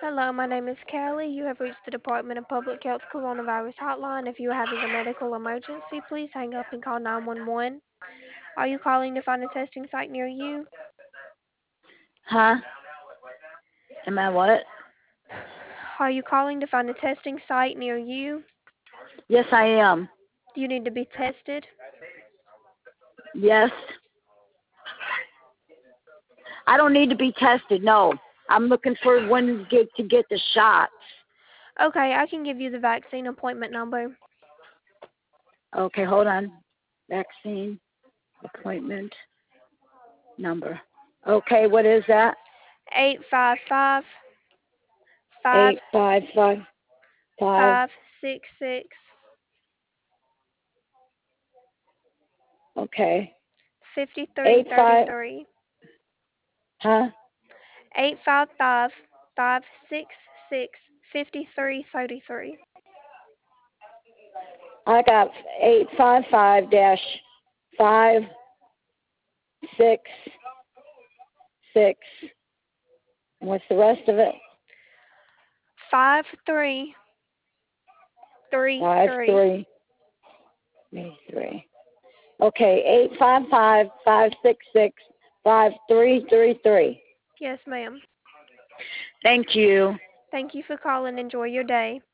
Hello, my name is Callie. You have reached the Department of Public Health Coronavirus Hotline. If you are having a medical emergency, please hang up and call 911. Are you calling to find a testing site near you? Huh? Am I what? Are you calling to find a testing site near you? Yes, I am. Do you need to be tested? Yes. I don't need to be tested. No. I'm looking for when to get the shots. Okay, I can give you the vaccine appointment number. Okay, hold on. Vaccine appointment number. Okay, what is that? 855 8555. 5566 Okay. 85. 5333. Huh? 855 566 5333. I got 855-566. What's the rest of it? 5333. 5333. Okay, 855-566-5333. Yes, ma'am. Thank you. Thank you for calling. Enjoy your day.